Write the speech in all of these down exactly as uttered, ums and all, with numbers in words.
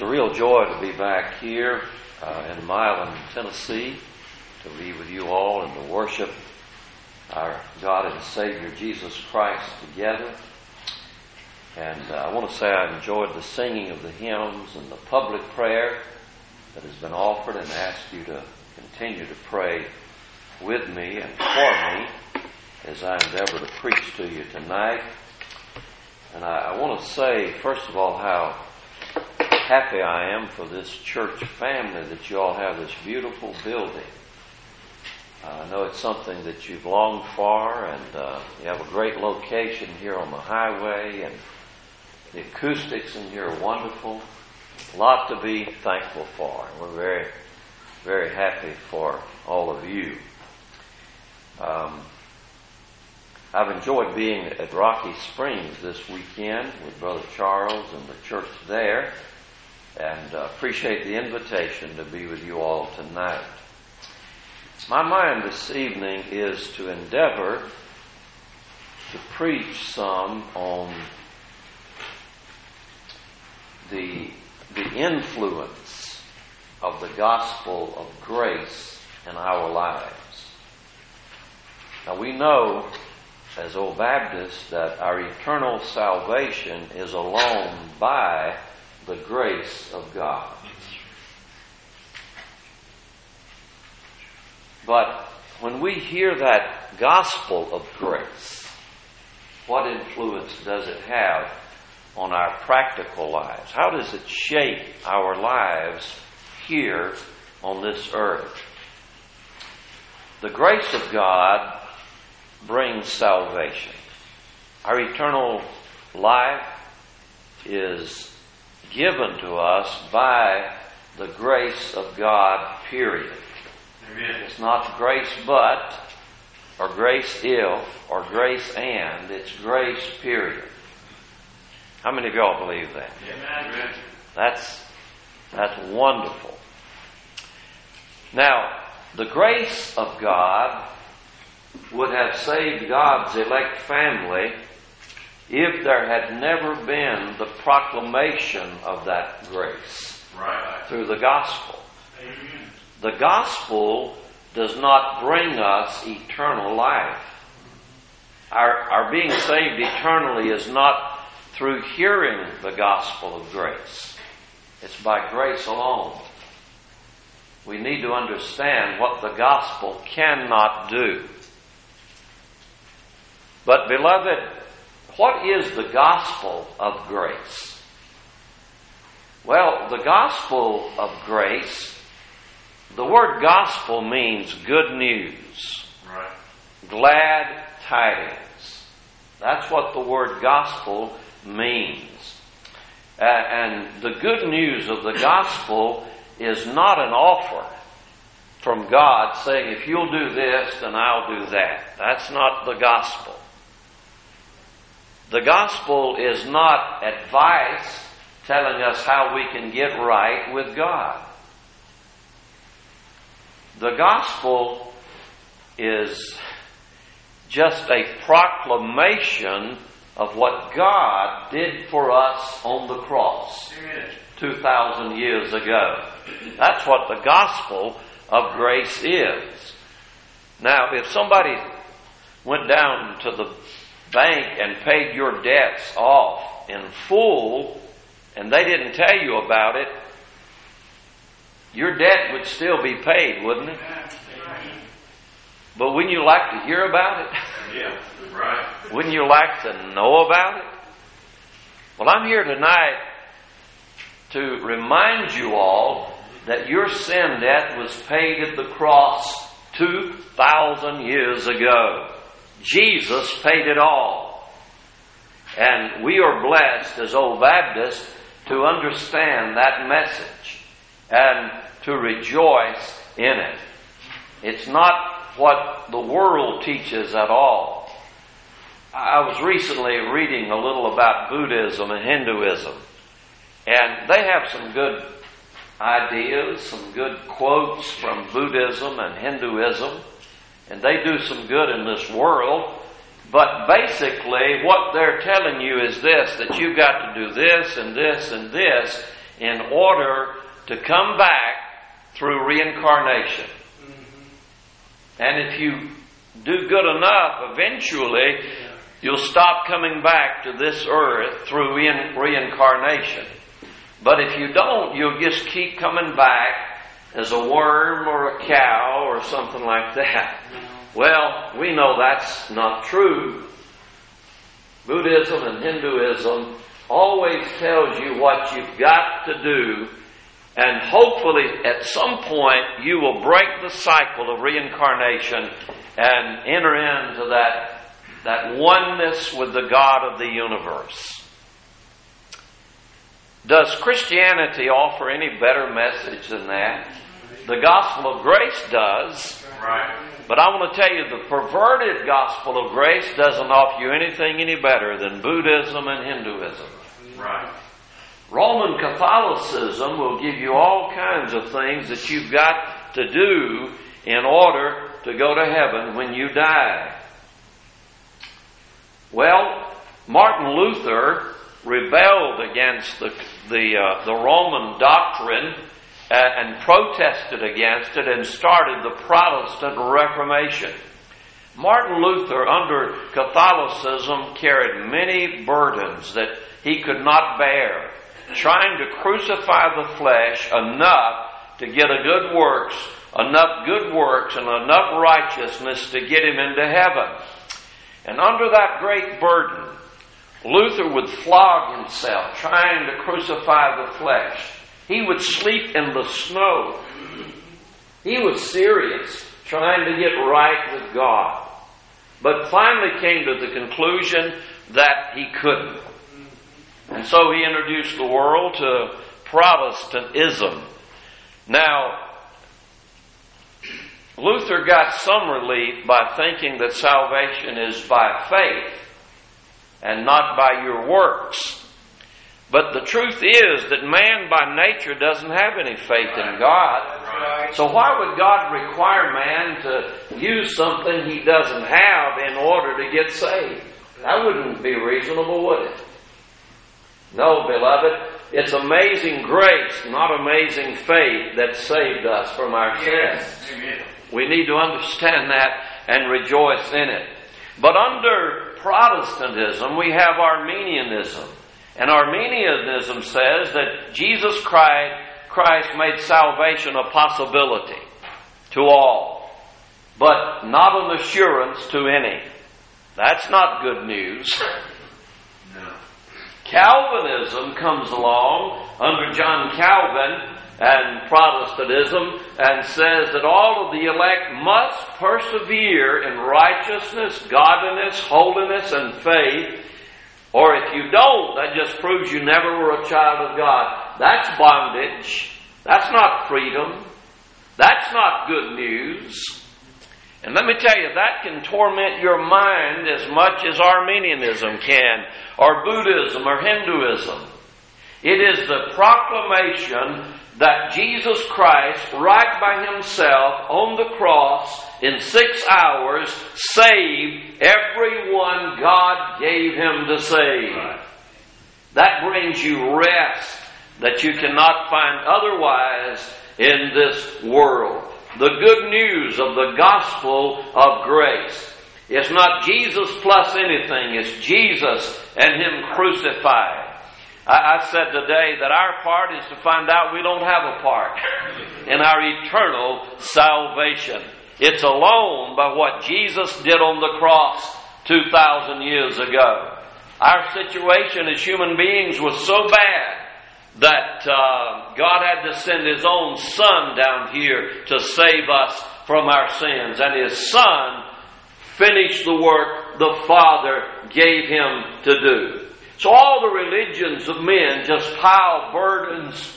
It's a real joy to be back here uh, in Milan, Tennessee, to be with you all and to worship our God and Savior Jesus Christ together. And uh, I want to say I enjoyed the singing of the hymns and the public prayer that has been offered, and ask you to continue to pray with me and for me as I endeavor to preach to you tonight. And I, I want to say, first of all, how happy I am for this church family that you all have this beautiful building. Uh, I know it's something that you've longed for, and uh, you have a great location here on the highway, and the acoustics in here are wonderful. A lot to be thankful for. We're very, very happy for all of you. Um, I've enjoyed being at Rocky Springs this weekend with Brother Charles and the church there, and uh, appreciate the invitation to be with you all tonight. My mind this evening is to endeavor to preach some on the, the influence of the gospel of grace in our lives. Now we know as Old Baptists that our eternal salvation is alone by the grace of God. But when we hear that gospel of grace, what influence does it have on our practical lives? How does it shape our lives here on this earth? The grace of God brings salvation. Our eternal life is given to us by the grace of God, period. Amen. It's not grace but, or grace if, or grace and. It's grace, period. How many of y'all believe that? Amen. That's, that's wonderful. Now, the grace of God would have saved God's elect family if there had never been the proclamation of that grace right. through the gospel. Amen. The gospel does not bring us eternal life. Our, our being saved eternally is not through hearing the gospel of grace. It's by grace alone. We need to understand what the gospel cannot do. But beloved, what is the gospel of grace? Well, the gospel of grace, the word gospel means good news. Right. Glad tidings. That's what the word gospel means. Uh, and the good news of the gospel is not an offer from God saying, if you'll do this, then I'll do that. That's not the gospel. The gospel is not advice telling us how we can get right with God. The gospel is just a proclamation of what God did for us on the cross two thousand years ago. That's what the gospel of grace is. Now, if somebody went down to the bank and paid your debts off in full, and they didn't tell you about it, your debt would still be paid, wouldn't it? But wouldn't you like to hear about it? Yeah, right. Wouldn't you like to know about it? Well, I'm here tonight to remind you all that your sin debt was paid at the cross two thousand years ago. Jesus paid it all. And we are blessed as Old Baptists to understand that message and to rejoice in it. It's not what the world teaches at all. I was recently reading a little about Buddhism and Hinduism, and they have some good ideas, some good quotes from Buddhism and Hinduism, and they do some good in this world. But basically what they're telling you is this, that you've got to do this and this and this in order to come back through reincarnation. And if you do good enough, eventually you'll stop coming back to this earth through reincarnation. But if you don't, you'll just keep coming back as a worm or a cow or something like that. Well, we know that's not true. Buddhism and Hinduism always tells you what you've got to do, and hopefully at some point you will break the cycle of reincarnation and enter into that, that oneness with the God of the universe. Does Christianity offer any better message than that? The gospel of grace does. Right. But I want to tell you, the perverted gospel of grace doesn't offer you anything any better than Buddhism and Hinduism. Right. Roman Catholicism will give you all kinds of things that you've got to do in order to go to heaven when you die. Well, Martin Luther rebelled against the the, uh, the Roman doctrine uh, and protested against it and started the Protestant Reformation. Martin Luther, under Catholicism, carried many burdens that he could not bear, trying to crucify the flesh enough to get a good works, enough good works and enough righteousness to get him into heaven. And under that great burden, Luther would flog himself trying to crucify the flesh. He would sleep in the snow. He was serious, trying to get right with God. But finally came to the conclusion that he couldn't. And so he introduced the world to Protestantism. Now, Luther got some relief by thinking that salvation is by faith and not by your works. But the truth is that man by nature doesn't have any faith in God. So why would God require man to use something he doesn't have in order to get saved? That wouldn't be reasonable, would it? No, beloved, it's amazing grace, not amazing faith, that saved us from our sins. We need to understand that and rejoice in it. But under Protestantism, we have Arminianism. And Arminianism says that Jesus Christ, Christ made salvation a possibility to all, but not an assurance to any. That's not good news. No. Calvinism comes along under John Calvin and Protestantism and says that all of the elect must persevere in righteousness, godliness, holiness, and faith. Or if you don't, that just proves you never were a child of God. That's bondage. That's not freedom. That's not good news. And let me tell you, that can torment your mind as much as Arminianism can, or Buddhism, or Hinduism. It is the proclamation that Jesus Christ, right by himself on the cross in six hours, saved everyone God gave him to save. That brings you rest that you cannot find otherwise in this world. The good news of the gospel of grace. It's not Jesus plus anything. It's Jesus and him crucified. I, I said today that our part is to find out we don't have a part in our eternal salvation. It's alone by what Jesus did on the cross two thousand years ago. Our situation as human beings was so bad that uh, God had to send his own Son down here to save us from our sins. And his Son finished the work the Father gave him to do. So all the religions of men just pile burdens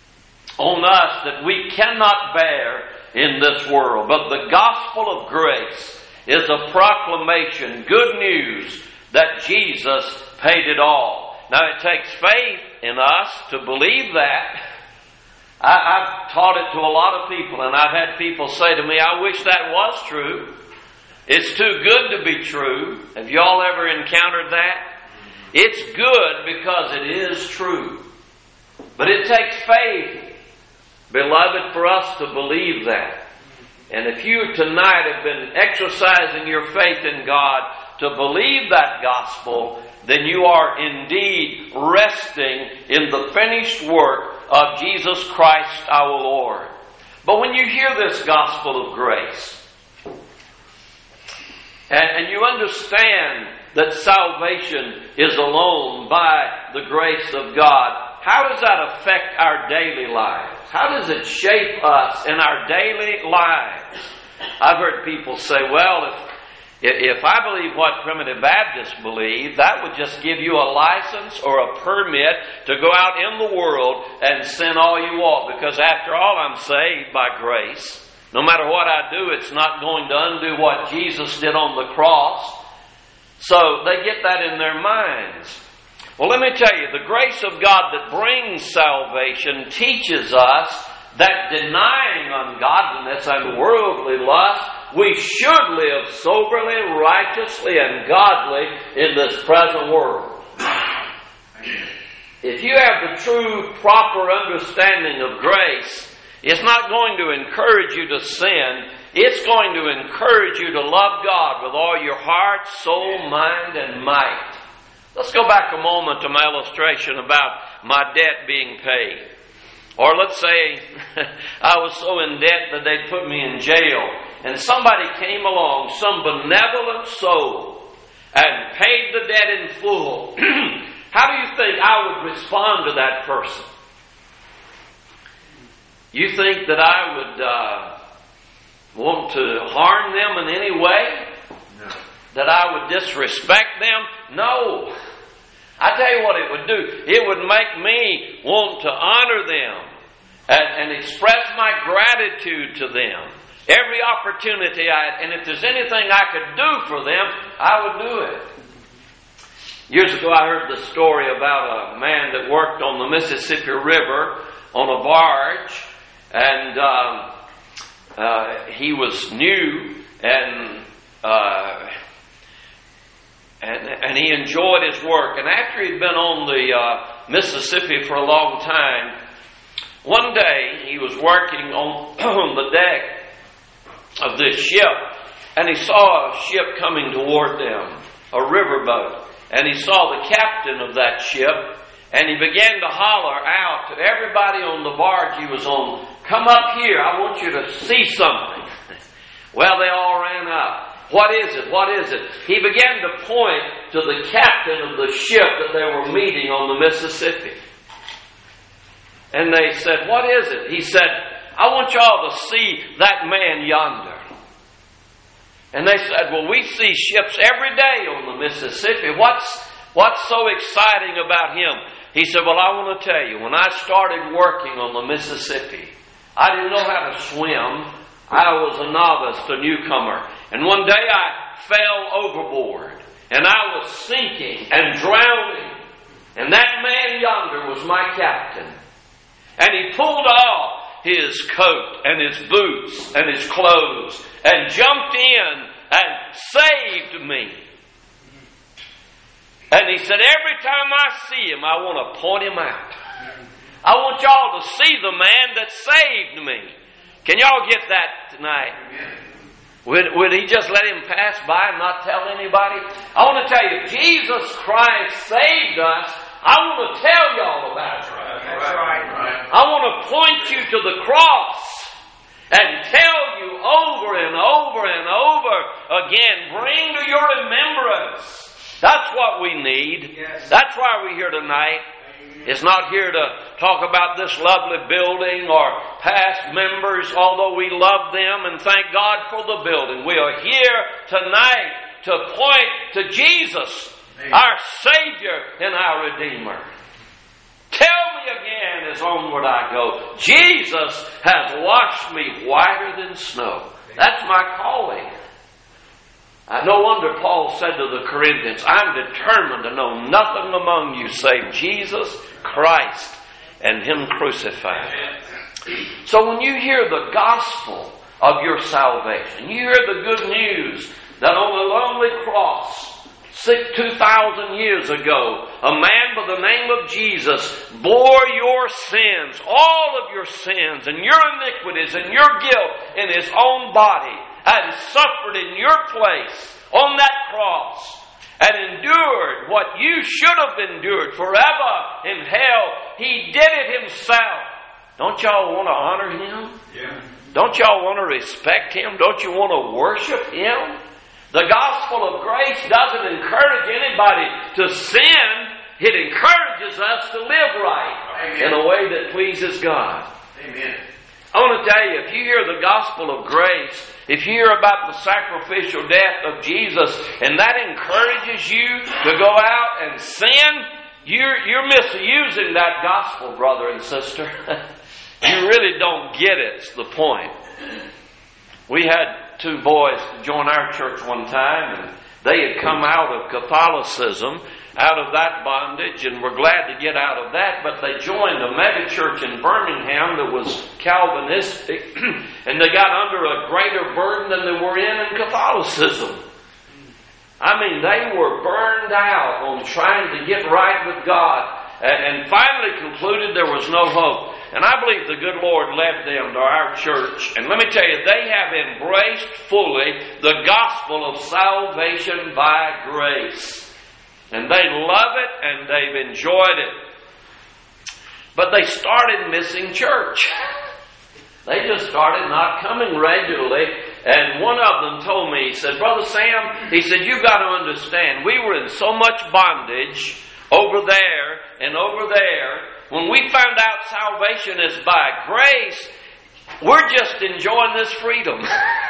on us that we cannot bear in this world. But the gospel of grace is a proclamation, good news, that Jesus paid it all. Now it takes faith in us to believe that. I, I've taught it to a lot of people, and I've had people say to me, I wish that was true. It's too good to be true. Have you all ever encountered that? It's good because it is true. But it takes faith, beloved, for us to believe that. And if you tonight have been exercising your faith in God to believe that gospel, then you are indeed resting in the finished work of Jesus Christ our Lord. But when you hear this gospel of grace, and, and you understand that salvation is alone by the grace of God, how does that affect our daily lives? How does it shape us in our daily lives? I've heard people say, well, if If I believe what Primitive Baptists believe, that would just give you a license or a permit to go out in the world and sin all you want, because after all, I'm saved by grace. No matter what I do, it's not going to undo what Jesus did on the cross. So they get that in their minds. Well, let me tell you, the grace of God that brings salvation teaches us that denying ungodliness and worldly lust, we should live soberly, righteously, and godly in this present world. If you have the true, proper understanding of grace, it's not going to encourage you to sin. It's going to encourage you to love God with all your heart, soul, mind, and might. Let's go back a moment to my illustration about my debt being paid. Or let's say I was so in debt that they'd put me in jail, and somebody came along, some benevolent soul, and paid the debt in full. How do you think I would respond to that person? You think that I would uh, want to harm them in any way? No. That I would disrespect them? No. I tell you what it would do. It would make me want to honor them and, and express my gratitude to them. Every opportunity I, and if there's anything I could do for them, I would do it. Years ago I heard the story about a man that worked on the Mississippi River on a barge, and um, uh, he was new, and uh, And, and he enjoyed his work. And after he'd been on the uh, Mississippi for a long time, one day he was working on, on the deck of this ship, and he saw a ship coming toward them, a riverboat. And he saw the captain of that ship, and he began to holler out to everybody on the barge he was on, "Come up here, I want you to see something." Well, they all ran up. What is it? What is it? He began to point to the captain of the ship that they were meeting on the Mississippi. And they said, "What is it?" He said, "I want y'all to see that man yonder." And they said, "Well, we see ships every day on the Mississippi. What's, what's so exciting about him?" He said, "Well, I want to tell you, when I started working on the Mississippi, I didn't know how to swim. I was a novice, a newcomer. And one day I fell overboard, and I was sinking and drowning. And that man yonder was my captain. And he pulled off his coat and his boots and his clothes and jumped in and saved me." And he said, "Every time I see him, I want to point him out. I want y'all to see the man that saved me." Can y'all get that tonight? Would, would he just let him pass by and not tell anybody? I want to tell you, Jesus Christ saved us. I want to tell y'all about it. That's right. I want to point you to the cross and tell you over and over and over again. Bring to your remembrance. That's what we need. Yes. That's why we're here tonight. It's not here to talk about this lovely building or past members, although we love them and thank God for the building. We are here tonight to point to Jesus, Amen, our Savior and our Redeemer. Tell me again as onward I go, Jesus has washed me whiter than snow. That's my calling. Uh, no wonder Paul said to the Corinthians, "I'm determined to know nothing among you save Jesus Christ and Him crucified." So when you hear the gospel of your salvation, you hear the good news that on the lonely cross two thousand years ago, a man by the name of Jesus bore your sins, all of your sins and your iniquities and your guilt in His own body, and suffered in your place on that cross, and endured what you should have endured forever in hell. He did it Himself. Don't y'all want to honor Him? Yeah. Don't y'all want to respect Him? Don't you want to worship Him? The gospel of grace doesn't encourage anybody to sin. It encourages us to live right. Amen. In a way that pleases God. Amen. I want to tell you, if you hear the gospel of grace, if you hear about the sacrificial death of Jesus, and that encourages you to go out and sin, you're, you're misusing that gospel, brother and sister. You really don't get it, it's the point. We had two boys join our church one time, and they had come out of Catholicism, out of that bondage, and were glad to get out of that, but they joined a mega church in Birmingham that was Calvinistic, and they got under a greater burden than they were in in Catholicism. I mean, they were burned out on trying to get right with God, and, and finally concluded there was no hope. And I believe the good Lord led them to our church. And let me tell you, they have embraced fully the gospel of salvation by grace. And they love it and they've enjoyed it. But they started missing church. They just started not coming regularly. And one of them told me, he said, Brother Sam, he said, you've got to understand, we were in so much bondage over there and over there. When we found out salvation is by grace, we're just enjoying this freedom.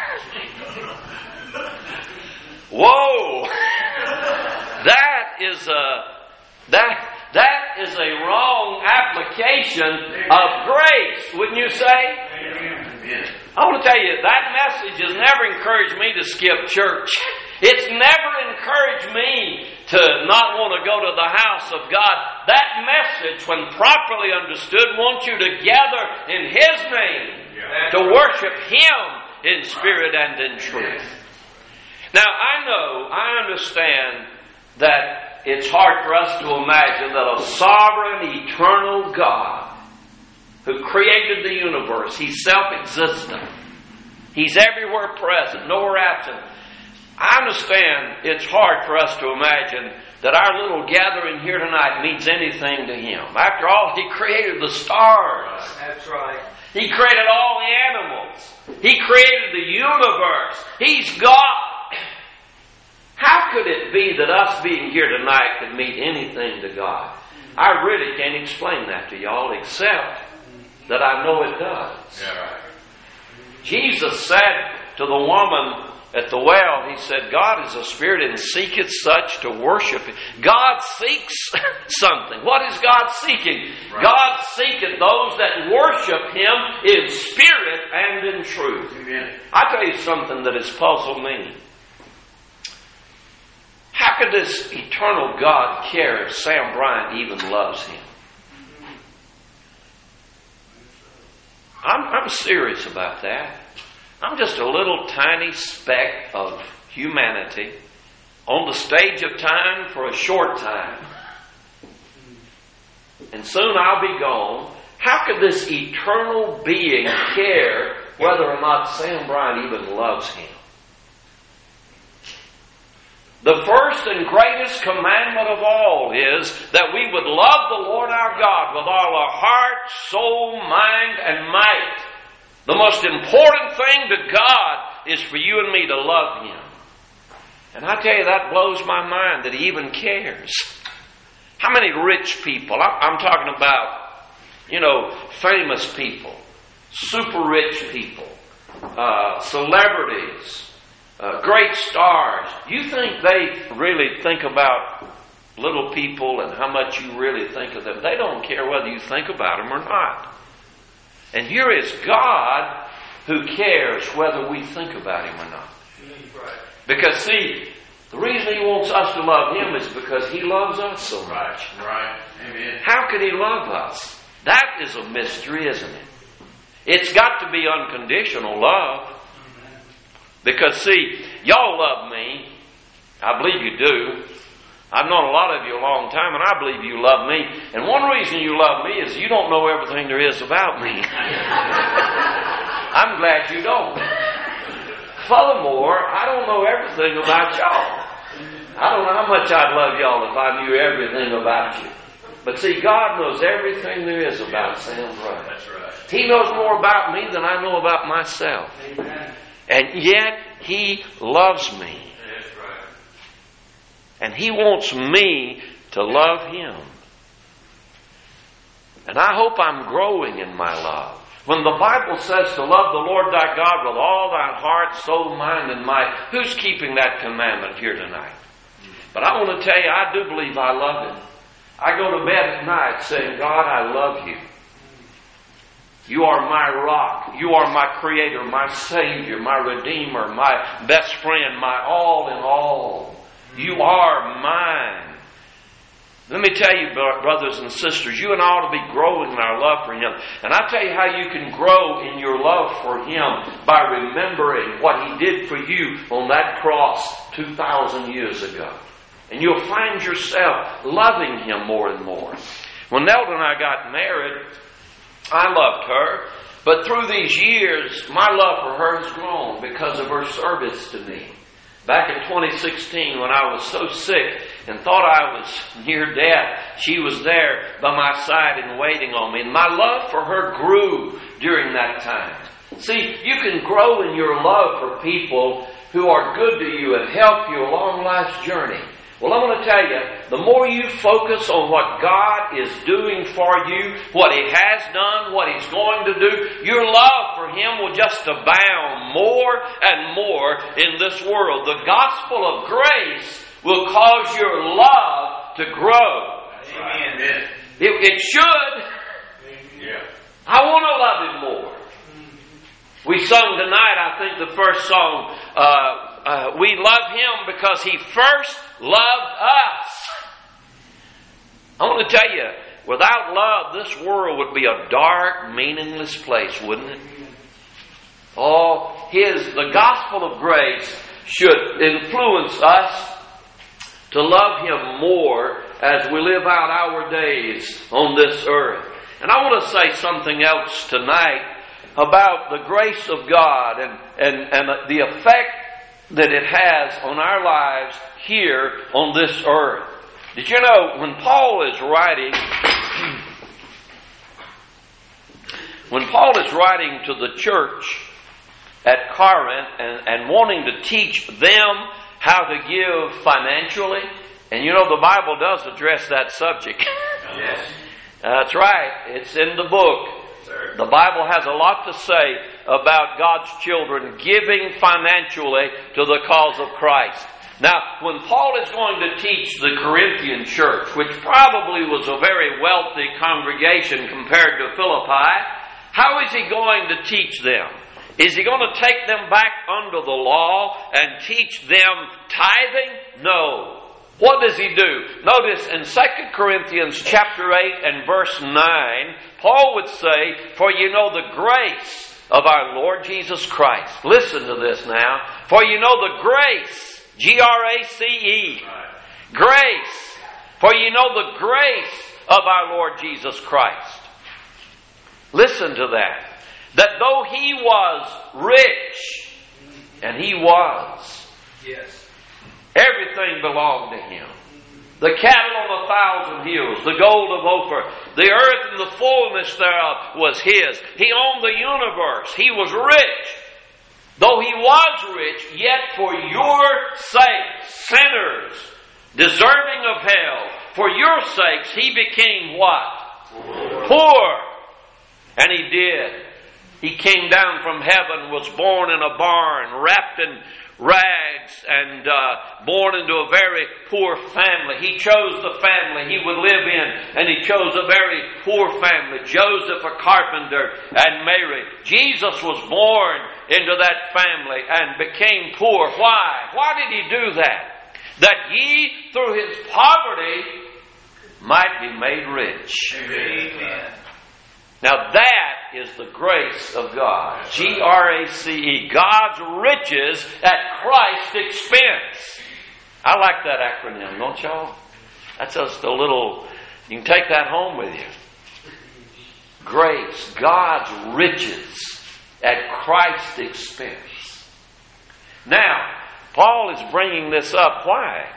Whoa! That is a that that is a wrong application of grace, wouldn't you say? Amen. I want to tell you, that message has never encouraged me to skip church. It's never encouraged me to not want to go to the house of God. That message, when properly understood, wants you to gather in His name, yeah, to worship Him in spirit and in truth. Now, I know, I understand that it's hard for us to imagine that a sovereign, eternal God who created the universe, He's self-existent, He's everywhere present, nowhere absent. I understand it's hard for us to imagine that our little gathering here tonight means anything to Him. After all, He created the stars. That's right. He created all the animals. He created the universe. He's God. How could it be that us being here tonight could mean anything to God? I really can't explain that to y'all, except that I know it does. Yeah, right. Jesus said to the woman at the well, He said, God is a spirit and seeketh such to worship Him. God seeks something. What is God seeking? Right. God seeketh those that worship Him in spirit and in truth. Amen. I tell you something that has puzzled me. How could this eternal God care if Sam Bryant even loves Him? I'm, I'm serious about that. I'm just a little tiny speck of humanity on the stage of time for a short time. And soon I'll be gone. How could this eternal being care whether or not Sam Bryant even loves Him? The first and greatest commandment of all is that we would love the Lord our God with all our heart, soul, mind, and might. The most important thing to God is for you and me to love Him. And I tell you, that blows my mind that He even cares. How many rich people, I'm talking about, you know, famous people, super rich people, uh, celebrities, uh, great stars. You think they really think about little people and how much you really think of them? They don't care whether you think about them or not. And here is God who cares whether we think about Him or not. Because, see, the reason He wants us to love Him is because He loves us so much. Right. Right. Amen. How could He love us? That is a mystery, isn't it? It's got to be unconditional love. Because, see, y'all love me. I believe you do. I've known a lot of you a long time, and I believe you love me. And one reason you love me is you don't know everything there is about me. I'm glad you don't. Furthermore, I don't know everything about y'all. I don't know how much I'd love y'all if I knew everything about you. But see, God knows everything there is about Sam Bright. That's right. He knows more about me than I know about myself. Amen. And yet, He loves me. That's right. And He wants me to love Him. And I hope I'm growing in my love. When the Bible says to love the Lord thy God with all thine heart, soul, mind, and might, who's keeping that commandment here tonight? But I want to tell you, I do believe I love Him. I go to bed at night saying, God, I love you. You are my rock. You are my creator, my savior, my redeemer, my best friend, my all in all. You are mine. Let me tell you, brothers and sisters, you and I ought to be growing in our love for Him. And I tell you how you can grow in your love for Him by remembering what He did for you on that cross two thousand years ago. And you'll find yourself loving Him more and more. When Nelda and I got married, I loved her. But through these years, my love for her has grown because of her service to me. Back in twenty sixteen, when I was so sick and thought I was near death, she was there by my side and waiting on me. And my love for her grew during that time. See, you can grow in your love for people who are good to you and help you along life's journey. Well, I'm going to tell you, the more you focus on what God is doing for you, what He has done, what He's going to do, your love for Him will just abound more and more in this world. The gospel of grace will cause your love to grow. Amen. It, it should. Yeah. I want to love Him more. We sung tonight, I think, the first song, uh, uh, we love Him because He first loved us. I want to tell you, without love, this world would be a dark, meaningless place, wouldn't it? Oh, His, the gospel of grace should influence us to love Him more as we live out our days on this earth. And I want to say something else tonight about the grace of God and, and, and the effect that it has on our lives here on this earth. Did you know, when Paul is writing, when Paul is writing to the church at Corinth and, and wanting to teach them how to give financially, and you know the Bible does address that subject. Yes. That's right. It's in the book. The Bible has a lot to say about God's children giving financially to the cause of Christ. Now, when Paul is going to teach the Corinthian church, which probably was a very wealthy congregation compared to Philippi, how is he going to teach them? Is he going to take them back under the law and teach them tithing? No. What does he do? Notice in Second Corinthians chapter eight and verse nine, Paul would say, for you know the grace of our Lord Jesus Christ. Listen to this now. For you know the grace, G R A C E, grace. For you know the grace of our Lord Jesus Christ. Listen to that. That though He was rich, and He was, Yes. everything belonged to Him. The cattle on a thousand hills, the gold of Ophir, the earth and the fullness thereof was His. He owned the universe. He was rich. Though He was rich, yet for your sakes, sinners, deserving of hell, for your sakes He became what? Poor. Poor. And He did. He came down from heaven, was born in a barn, wrapped in rags, and uh, born into a very poor family. He chose the family He would live in, and He chose a very poor family. Joseph, a carpenter, and Mary. Jesus was born into that family and became poor. Why? Why did He do that? That ye, through His poverty, might be made rich. Amen. Now that is the grace of God. G R A C E. God's riches at Christ's expense. I like that acronym, don't y'all? That's just a little, you can take that home with you. Grace, God's riches at Christ's expense. Now, Paul is bringing this up. Why?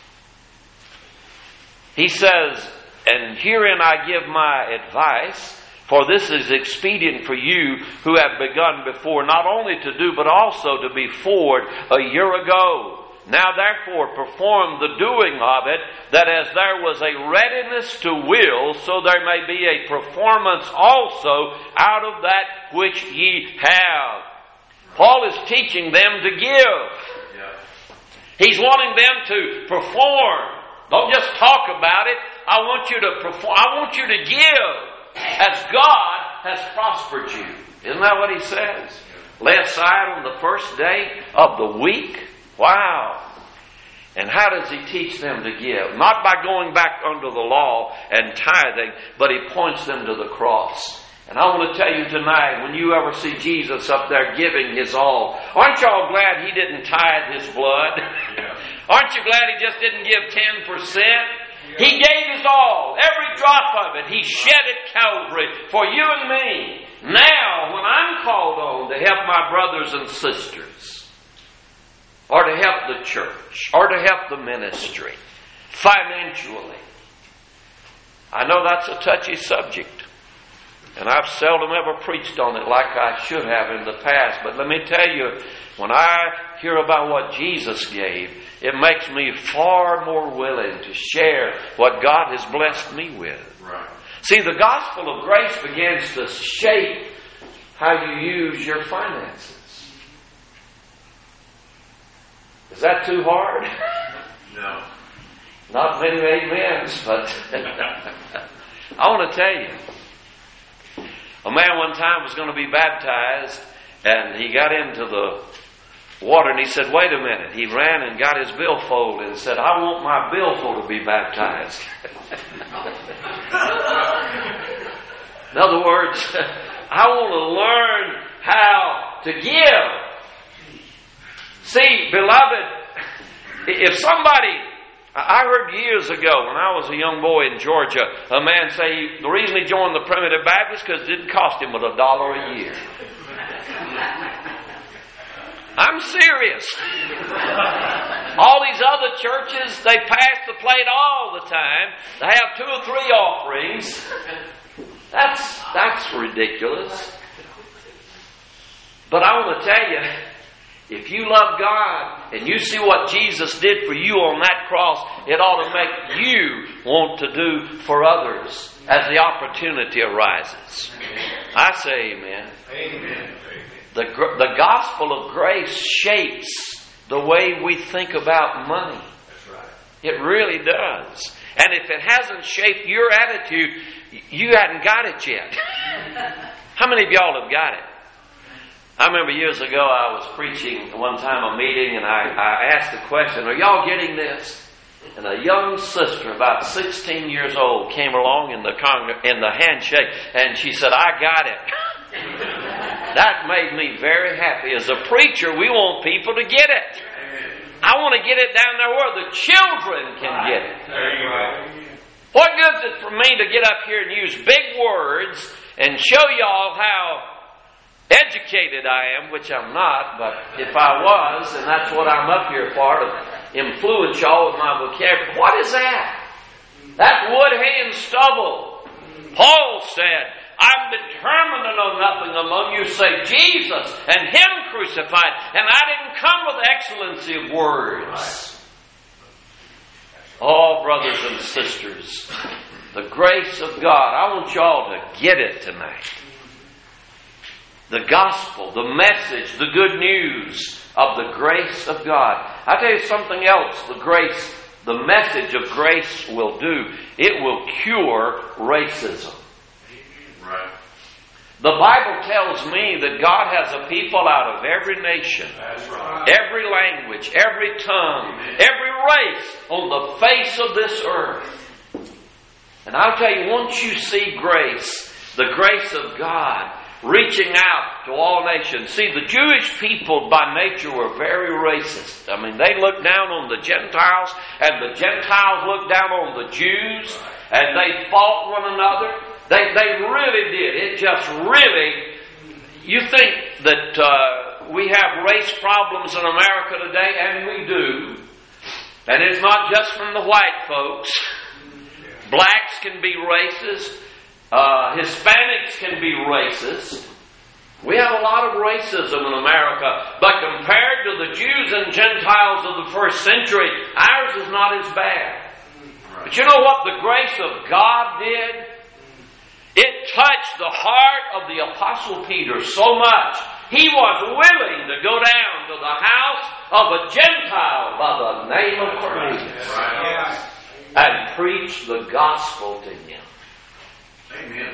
He says, and herein I give my advice, for this is expedient for you who have begun before, not only to do, but also to be forward a year ago. Now therefore perform the doing of it, that as there was a readiness to will, so there may be a performance also out of that which ye have. Paul is teaching them to give. He's wanting them to perform. Don't just talk about it. I want you to perform. I want you to give as God has prospered you. Isn't that what he says? Lay aside on the first day of the week. Wow. And how does he teach them to give? Not by going back under the law and tithing, but he points them to the cross. And I want to tell you tonight, when you ever see Jesus up there giving his all, aren't y'all glad he didn't tithe his blood? Yeah. Aren't you glad he just didn't give ten percent? Yeah. He gave his all, every drop of it. He shed at Calvary for you and me. Now, when I'm called on to help my brothers and sisters, or to help the church, or to help the ministry, financially, I know that's a touchy subject. And I've seldom ever preached on it like I should have in the past. But let me tell you, when I hear about what Jesus gave, it makes me far more willing to share what God has blessed me with. Right. See, the gospel of grace begins to shape how you use your finances. Is that too hard? No. Not many amens, but I want to tell you. A man one time was going to be baptized, and he got into the water, and he said, wait a minute. He ran and got his billfold and said, I want my billfold to be baptized. In other words, I want to learn how to give. See, beloved, if somebody... I heard years ago when I was a young boy in Georgia, a man say the reason he joined the Primitive Baptist because it didn't cost him but a dollar a year. I'm serious. All these other churches, they pass the plate all the time. They have two or three offerings. That's that's ridiculous. But I want to tell you, if you love God and you see what Jesus did for you on that cross, it ought to make you want to do for others as the opportunity arises. I say amen. Amen. The, the gospel of grace shapes the way we think about money. That's right. It really does. And if it hasn't shaped your attitude, you hadn't got it yet. How many of y'all have got it? I remember years ago I was preaching one time a meeting, and I, I asked the question, are y'all getting this? And a young sister, about sixteen years old, came along in the con- in the handshake, and she said, I got it. That made me very happy. As a preacher, we want people to get it. I want to get it down there where the children can get it. There you go. What good is it for me to get up here and use big words and show y'all how educated I am, which I'm not, but if I was, and that's what I'm up here for, to influence y'all with my vocabulary. What is that? That's wood, hay, and stubble. Paul said, I'm determined to know nothing among you save Jesus and Him crucified, and I didn't come with excellency of words. Oh, brothers and sisters, the grace of God, I want y'all to get it tonight. The gospel, the message, the good news of the grace of God. I'll tell you something else the grace, the message of grace will do. It will cure racism. Right. The Bible tells me that God has a people out of every nation, That's right. every language, every tongue, every race on the face of this earth. And I'll tell you, once you see grace, the grace of God, reaching out to all nations. See, the Jewish people by nature were very racist. I mean, they looked down on the Gentiles, and the Gentiles looked down on the Jews, and they fought one another. They, they really did. It just really... You think that uh, we have race problems in America today, and we do. And it's not just from the white folks. Blacks can be racist. Uh, Hispanics can be racist. We have a lot of racism in America. But compared to the Jews and Gentiles of the first century, ours is not as bad. But you know what the grace of God did? It touched the heart of the Apostle Peter so much. He was willing to go down to the house of a Gentile by the name of Cornelius Right. and preach the gospel to him. Amen.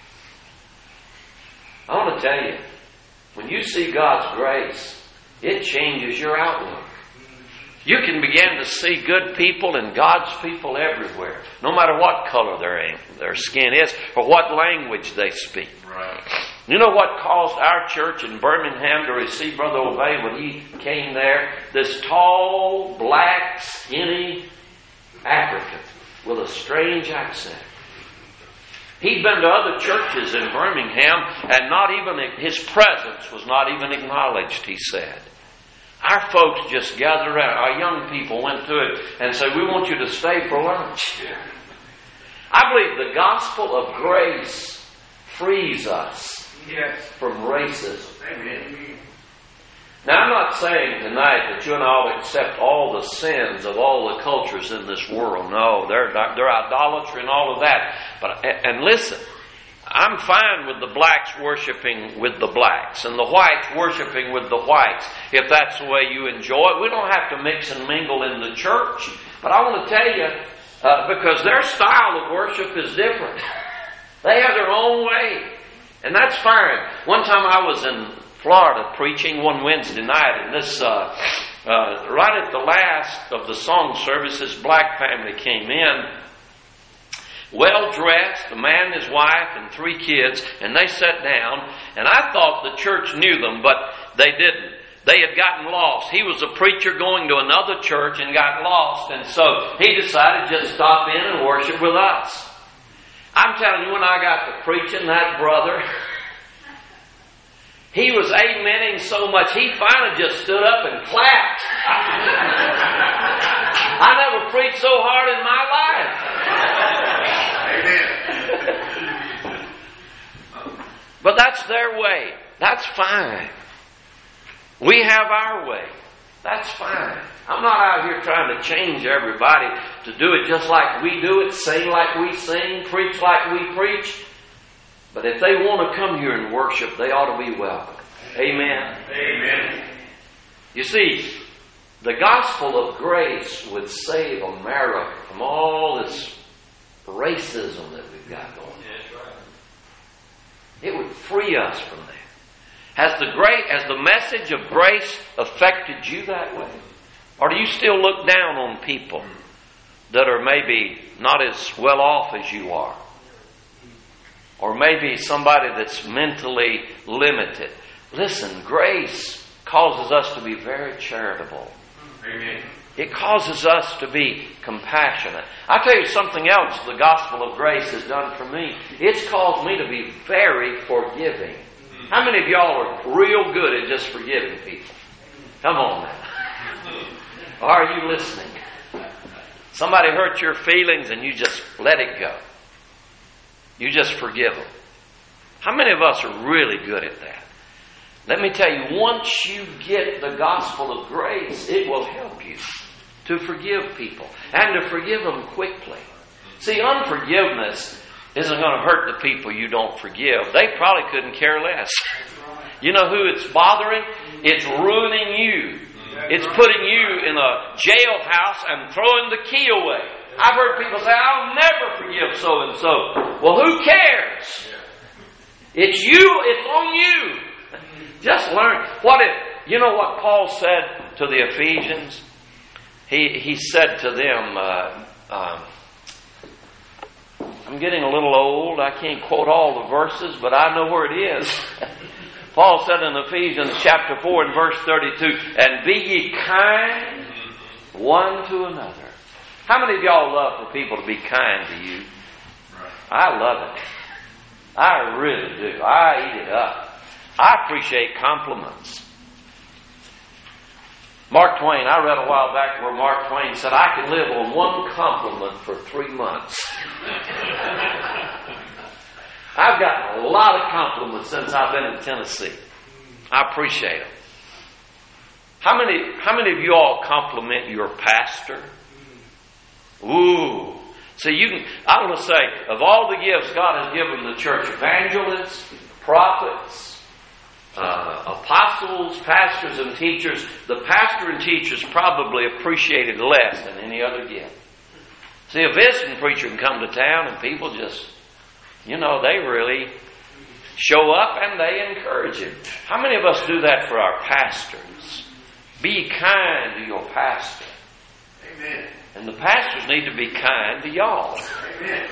I want to tell you, when you see God's grace, it changes your outlook. You can begin to see good people and God's people everywhere, no matter what color their, their skin is or what language they speak. Right. You know what caused our church in Birmingham to receive Brother Obey when he came there? This tall, black, skinny African with a strange accent. He'd been to other churches in Birmingham, and not even his presence was not even acknowledged, he said. Our folks just gathered around. Our young people went to it and said, we want you to stay for lunch. I believe the gospel of grace frees us Yes. from racism. Amen. Now, I'm not saying tonight that you and I ought to accept all the sins of all the cultures in this world. No, they're, they're idolatry and all of that. But and listen, I'm fine with the blacks worshiping with the blacks and the whites worshiping with the whites, if that's the way you enjoy it. We don't have to mix and mingle in the church. But I want to tell you, uh, because their style of worship is different. They have their own way. And that's fine. One time I was in Florida preaching one Wednesday night, and this, uh, uh, right at the last of the song service, this black family came in, well dressed, a man, his wife, and three kids, and they sat down, and I thought the church knew them, but they didn't. They had gotten lost. He was a preacher going to another church and got lost, and so he decided to just stop in and worship with us. I'm telling you, when I got to preaching, that brother, he was amening so much, he finally just stood up and clapped. I never preached so hard in my life. Amen. But that's their way. That's fine. We have our way. That's fine. I'm not out here trying to change everybody to do it just like we do it, sing like we sing, preach like we preach. But if they want to come here and worship, they ought to be welcome. Amen. Amen. You see, the gospel of grace would save America from all this racism that we've got going on. That's right. It would free us from that. Has the great, has the message of grace affected you that way? Or do you still look down on people that are maybe not as well off as you are? Or maybe somebody that's mentally limited. Listen, grace causes us to be very charitable. Amen. It causes us to be compassionate. I'll tell you something else the gospel of grace has done for me. It's caused me to be very forgiving. How many of y'all are real good at just forgiving people? Come on now. Or are you listening? Somebody hurt your feelings and you just let it go. You just forgive them. How many of us are really good at that? Let me tell you, once you get the gospel of grace, it will help you to forgive people and to forgive them quickly. See, unforgiveness isn't going to hurt the people you don't forgive. They probably couldn't care less. You know who it's bothering? It's ruining you. It's putting you in a jailhouse and throwing the key away. I've heard people say, I'll never forgive so-and-so. Well, who cares? It's you. It's on you. Just learn. What if, you know what Paul said to the Ephesians? He, he said to them, uh, um, I'm getting a little old. I can't quote all the verses, but I know where it is. Paul said in Ephesians chapter four and verse thirty-two, and be ye kind one to another. How many of y'all love for people to be kind to you? I love it. I really do. I eat it up. I appreciate compliments. Mark Twain, I read a while back where Mark Twain said, I can live on one compliment for three months. I've gotten a lot of compliments since I've been in Tennessee. I appreciate them. How many, how many of you all compliment your pastor? Ooh. See, you can, I want to say, of all the gifts God has given the church, evangelists, prophets, uh, apostles, pastors, and teachers, the pastor and teachers probably appreciated less than any other gift. See, a visiting preacher can come to town and people just, you know, they really show up and they encourage him. How many of us do that for our pastors? Be kind to your pastor. Amen. And the pastors need to be kind to y'all. Amen.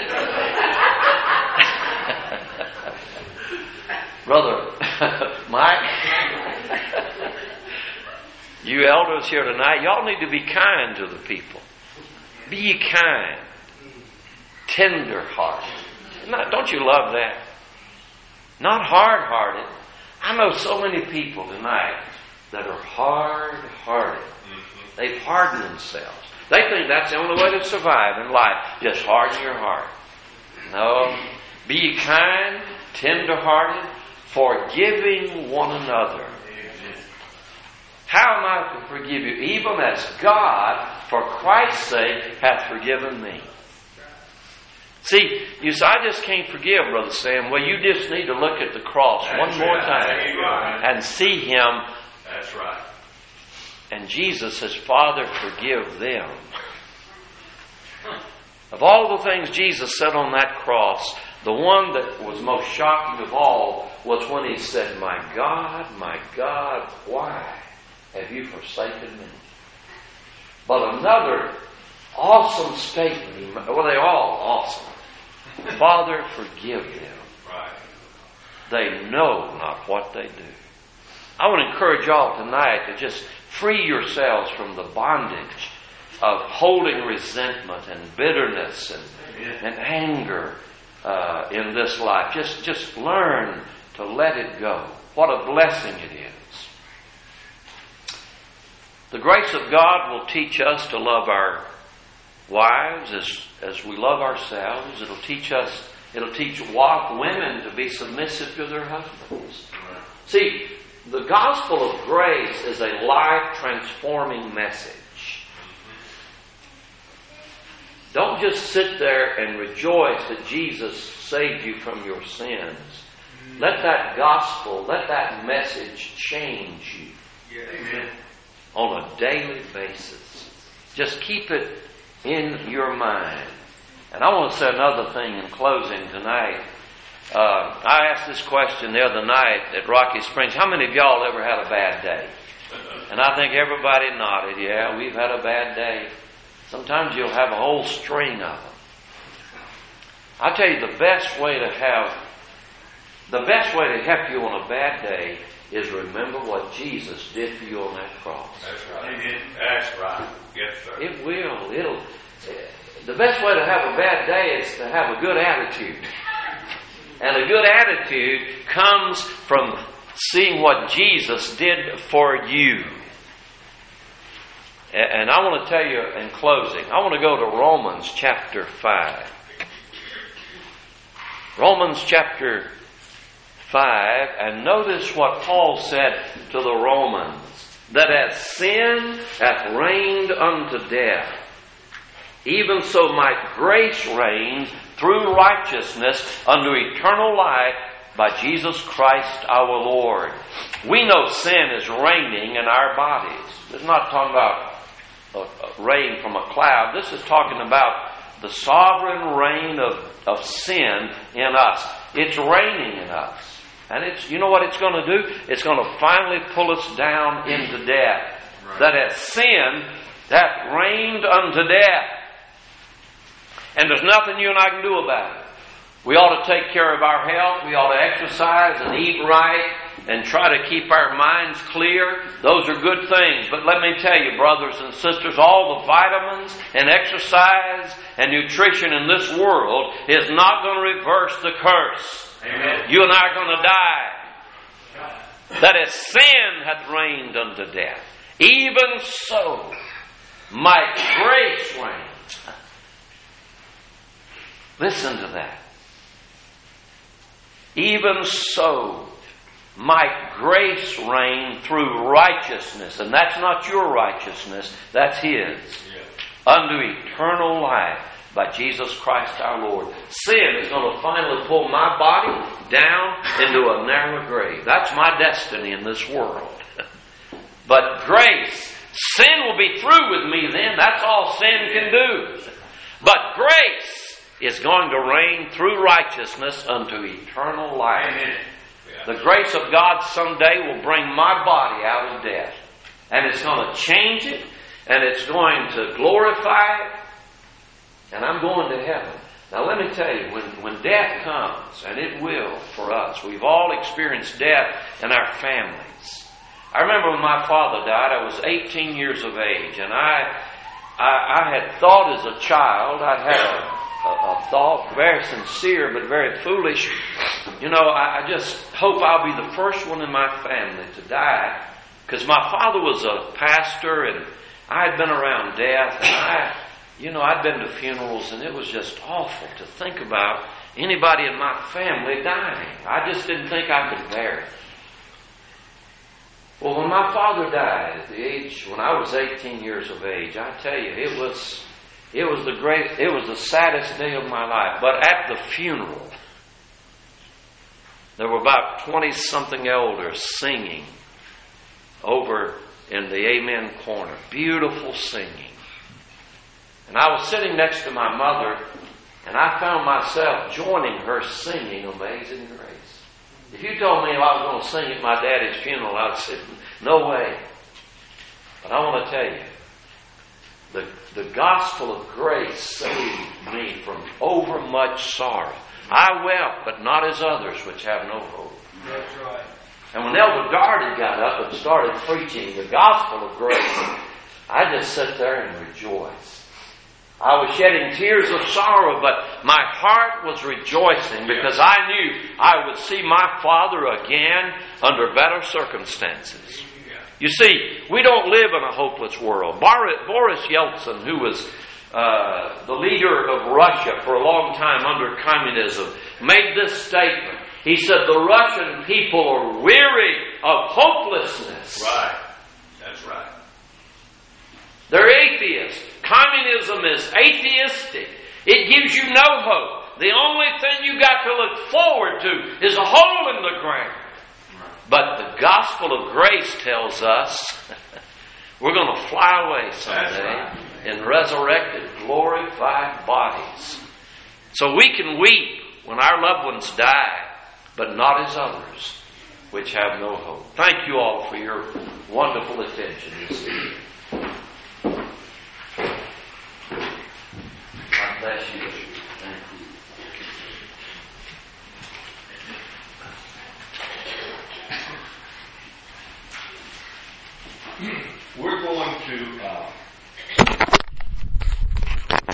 Brother Mike, you elders here tonight, y'all need to be kind to the people. Be ye kind, tender-hearted. Not, don't you love that? Not hard-hearted. I know so many people tonight that are hard-hearted. Mm-hmm. They've hardened themselves. They think that's the only way to survive in life. Just harden your heart. No. Be ye kind, tender-hearted, forgiving one another. How am I to forgive you? Even as God, for Christ's sake, hath forgiven me. See, you say, I just can't forgive, Brother Sam. Well, you just need to look at the cross That's one more time and see Him. That's right. And Jesus says, Father, forgive them. Of all the things Jesus said on that cross, the one that was most shocking of all was when He said, my God, my God, why have you forsaken me? But another awesome statement, well, they're all awesome. Father, forgive them. Right. They know not what they do. I want to encourage y'all tonight to just free yourselves from the bondage of holding resentment and bitterness and, and anger uh, in this life. Just, just learn to let it go. What a blessing it is. The grace of God will teach us to love our wives as, as we love ourselves. It'll teach us, it'll teach women to be submissive to their husbands. See, the gospel of grace is a life-transforming message. Don't just sit there and rejoice that Jesus saved you from your sins. Let that gospel, let that message change you Amen. on a daily basis. Just keep it in your mind. And I want to say another thing in closing tonight. Uh, I asked this question the other night at Rocky Springs. How many of y'all ever had a bad day? And I think everybody nodded. Yeah, we've had a bad day. Sometimes you'll have a whole string of them. I tell you, the best way to have, the best way to help you on a bad day is remember what Jesus did for you on that cross. That's right. Amen. That's right. Yes, sir. It will. It'll. The best way to have a bad day is to have a good attitude. And a good attitude comes from seeing what Jesus did for you. And I want to tell you in closing, I want to go to Romans chapter five. Romans chapter five, and notice what Paul said to the Romans, that as sin hath reigned unto death, even so might grace reign through righteousness unto eternal life by Jesus Christ our Lord. We know sin is reigning in our bodies. It's not talking about a rain from a cloud. This is talking about the sovereign reign of, of sin in us. It's reigning in us. And it's, you know what it's going to do? It's going to finally pull us down into death. Right. That as sin hath reigned unto death. And there's nothing you and I can do about it. We ought to take care of our health. We ought to exercise and eat right and try to keep our minds clear. Those are good things. But let me tell you, brothers and sisters, all the vitamins and exercise and nutrition in this world is not going to reverse the curse. Amen. You and I are going to die. That as sin hath reigned unto death, even so might grace reign. Listen to that. Even so might grace reign through righteousness. And that's not your righteousness, that's His. Yeah. Unto eternal life by Jesus Christ our Lord. Sin is going to finally pull my body down into a narrow grave. That's my destiny in this world. But grace, sin will be through with me then. That's all sin can do. But grace is going to reign through righteousness unto eternal life. Amen. The grace of God someday will bring my body out of death. And it's going to change it. And it's going to glorify it. And I'm going to heaven. Now let me tell you, when, when death comes, and it will for us, we've all experienced death in our families. I remember when my father died, I was eighteen years of age. And I, I, I had thought as a child, I'd had a A, a thought, very sincere but very foolish. You know, I, I just hope I'll be the first one in my family to die. Because my father was a pastor and I had been around death. And I, you know, I'd been to funerals and it was just awful to think about anybody in my family dying. I just didn't think I could bear it. Well, when my father died at the age, when I was eighteen years of age, I tell you, it was... It was the great, it was the saddest day of my life. But at the funeral, there were about twenty-something elders singing over in the Amen corner. Beautiful singing. And I was sitting next to my mother, and I found myself joining her singing Amazing Grace. If you told me I was going to sing at my daddy's funeral, I'd say, no way. But I want to tell you, The, the gospel of grace saved me from overmuch sorrow. I wept, but not as others which have no hope. That's right. And when Elder Gardy got up and started preaching the gospel of grace, I just sat there and rejoiced. I was shedding tears of sorrow, but my heart was rejoicing because I knew I would see my father again under better circumstances. You see, we don't live in a hopeless world. Boris Yeltsin, who was uh, the leader of Russia for a long time under communism, made this statement. He said, the Russian people are weary of hopelessness. Right. That's right. They're atheists. Communism is atheistic. It gives you no hope. The only thing you got to look forward to is a hole in the ground. But the gospel of grace tells us we're going to fly away someday right. in resurrected, glorified bodies. So we can weep when our loved ones die, but not as others, which have no hope. Thank you all for your wonderful attention this evening.